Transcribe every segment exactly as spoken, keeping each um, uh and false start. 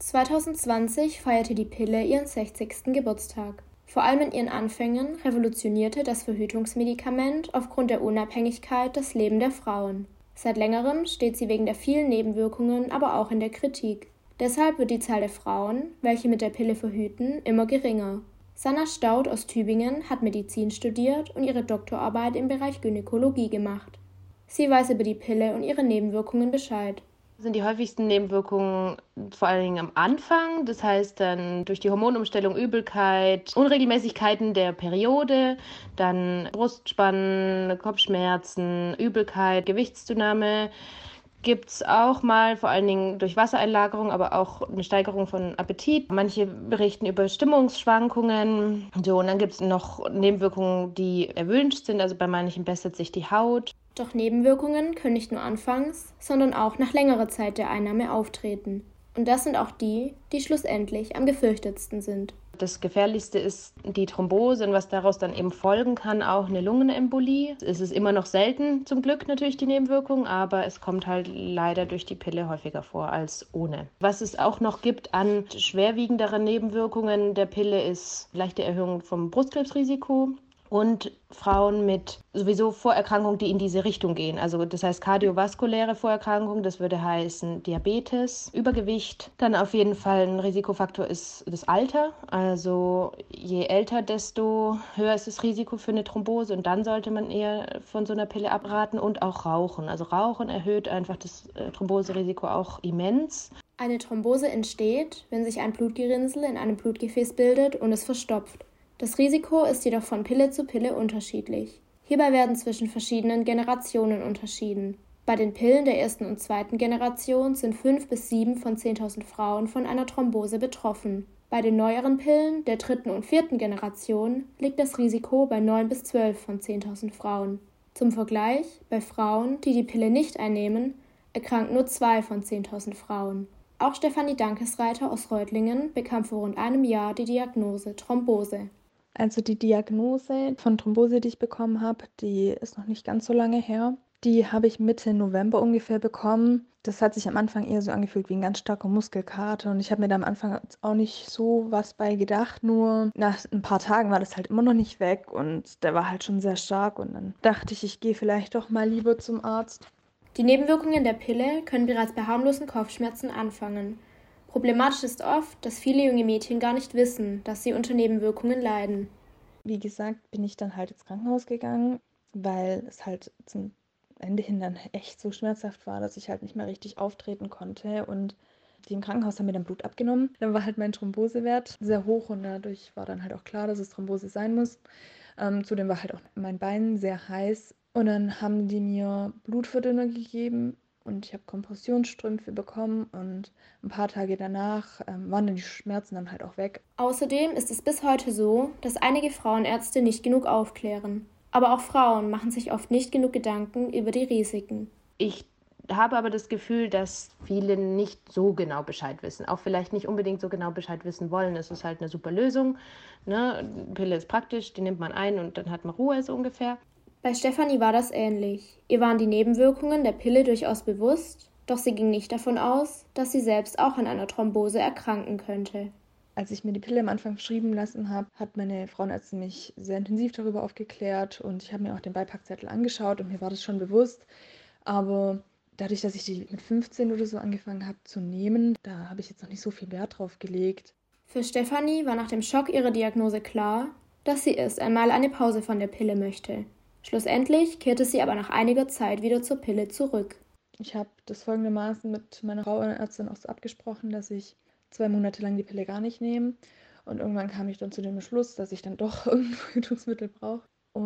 zwanzig zwanzig feierte die Pille ihren sechzigsten Geburtstag. Vor allem in ihren Anfängen revolutionierte das Verhütungsmedikament aufgrund der Unabhängigkeit das Leben der Frauen. Seit längerem steht sie wegen der vielen Nebenwirkungen aber auch in der Kritik. Deshalb wird die Zahl der Frauen, welche mit der Pille verhüten, immer geringer. Sanna Staudt aus Tübingen hat Medizin studiert und ihre Doktorarbeit im Bereich Gynäkologie gemacht. Sie weiß über die Pille und ihre Nebenwirkungen Bescheid. Sind die häufigsten Nebenwirkungen vor allen Dingen am Anfang, das heißt dann durch die Hormonumstellung Übelkeit, Unregelmäßigkeiten der Periode, dann Brustspannen, Kopfschmerzen, Übelkeit, Gewichtszunahme. Gibt es auch mal, vor allen Dingen durch Wassereinlagerung, aber auch eine Steigerung von Appetit. Manche berichten über Stimmungsschwankungen. So, und dann gibt es noch Nebenwirkungen, die erwünscht sind. Also bei manchen bessert sich die Haut. Doch Nebenwirkungen können nicht nur anfangs, sondern auch nach längerer Zeit der Einnahme auftreten. Und das sind auch die, die schlussendlich am gefürchtetsten sind. Das Gefährlichste ist die Thrombose und was daraus dann eben folgen kann, auch eine Lungenembolie. Es ist immer noch selten, zum Glück natürlich die Nebenwirkung, aber es kommt halt leider durch die Pille häufiger vor als ohne. Was es auch noch gibt an schwerwiegenderen Nebenwirkungen der Pille ist leichte Erhöhung vom Brustkrebsrisiko. Und Frauen mit sowieso Vorerkrankungen, die in diese Richtung gehen. Also das heißt kardiovaskuläre Vorerkrankungen, das würde heißen Diabetes, Übergewicht. Dann auf jeden Fall ein Risikofaktor ist das Alter. Also je älter, desto höher ist das Risiko für eine Thrombose. Und dann sollte man eher von so einer Pille abraten und auch Rauchen. Also Rauchen erhöht einfach das Thromboserisiko auch immens. Eine Thrombose entsteht, wenn sich ein Blutgerinnsel in einem Blutgefäß bildet und es verstopft. Das Risiko ist jedoch von Pille zu Pille unterschiedlich. Hierbei werden zwischen verschiedenen Generationen unterschieden. Bei den Pillen der ersten und zweiten Generation sind fünf bis sieben von zehntausend Frauen von einer Thrombose betroffen. Bei den neueren Pillen der dritten und vierten Generation liegt das Risiko bei neun bis zwölf von zehntausend Frauen. Zum Vergleich, bei Frauen, die die Pille nicht einnehmen, erkranken nur zwei von zehntausend Frauen. Auch Stefanie Dankesreiter aus Reutlingen bekam vor rund einem Jahr die Diagnose Thrombose. Also die Diagnose von Thrombose, die ich bekommen habe, die ist noch nicht ganz so lange her. Die habe ich Mitte November ungefähr bekommen. Das hat sich am Anfang eher so angefühlt wie ein ganz starker Muskelkater. Und ich habe mir da am Anfang auch nicht so was bei gedacht. Nur nach ein paar Tagen war das halt immer noch nicht weg und der war halt schon sehr stark. Und dann dachte ich, ich gehe vielleicht doch mal lieber zum Arzt. Die Nebenwirkungen der Pille können bereits bei harmlosen Kopfschmerzen anfangen. Problematisch ist oft, dass viele junge Mädchen gar nicht wissen, dass sie unter Nebenwirkungen leiden. Wie gesagt, bin ich dann halt ins Krankenhaus gegangen, weil es halt zum Ende hin dann echt so schmerzhaft war, dass ich halt nicht mehr richtig auftreten konnte. Und die im Krankenhaus haben mir dann Blut abgenommen. Dann war halt mein Thrombosewert sehr hoch und dadurch war dann halt auch klar, dass es Thrombose sein muss. Ähm, zudem war halt auch mein Bein sehr heiß. Und dann haben die mir Blutverdünner gegeben. Und ich habe Kompressionsstrümpfe bekommen und ein paar Tage danach ähm, waren dann die Schmerzen dann halt auch weg. Außerdem ist es bis heute so, dass einige Frauenärzte nicht genug aufklären. Aber auch Frauen machen sich oft nicht genug Gedanken über die Risiken. Ich habe aber das Gefühl, dass viele nicht so genau Bescheid wissen. Auch vielleicht nicht unbedingt so genau Bescheid wissen wollen. Es ist halt eine super Lösung. Ne? Die Pille ist praktisch, die nimmt man ein und dann hat man Ruhe so ungefähr. Bei Stefanie war das ähnlich. Ihr waren die Nebenwirkungen der Pille durchaus bewusst, doch sie ging nicht davon aus, dass sie selbst auch an einer Thrombose erkranken könnte. Als ich mir die Pille am Anfang verschrieben lassen habe, hat meine Frauenärztin mich sehr intensiv darüber aufgeklärt und ich habe mir auch den Beipackzettel angeschaut und mir war das schon bewusst. Aber dadurch, dass ich die mit fünfzehn oder so angefangen habe zu nehmen, da habe ich jetzt noch nicht so viel Wert drauf gelegt. Für Stefanie war nach dem Schock ihrer Diagnose klar, dass sie erst einmal eine Pause von der Pille möchte. Schlussendlich kehrte sie aber nach einiger Zeit wieder zur Pille zurück. Ich habe das folgendermaßen mit meiner Frauenärztin auch so abgesprochen, dass ich zwei Monate lang die Pille gar nicht nehme. Und irgendwann kam ich dann zu dem Beschluss, dass ich dann doch irgendein Verhütungsmittel brauche.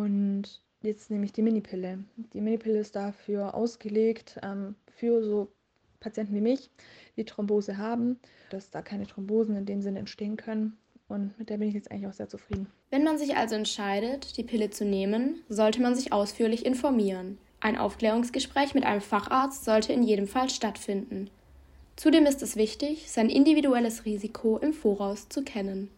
Und jetzt nehme ich die Minipille. Die Minipille ist dafür ausgelegt, ähm, für so Patienten wie mich, die Thrombose haben, dass da keine Thrombosen in dem Sinne entstehen können. Und mit der bin ich jetzt eigentlich auch sehr zufrieden. Wenn man sich also entscheidet, die Pille zu nehmen, sollte man sich ausführlich informieren. Ein Aufklärungsgespräch mit einem Facharzt sollte in jedem Fall stattfinden. Zudem ist es wichtig, sein individuelles Risiko im Voraus zu kennen.